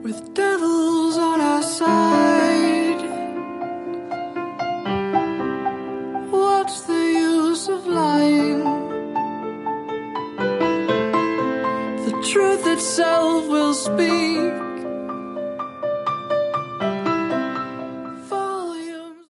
with devils on our side. What's the use of lying? The truth itself will speak.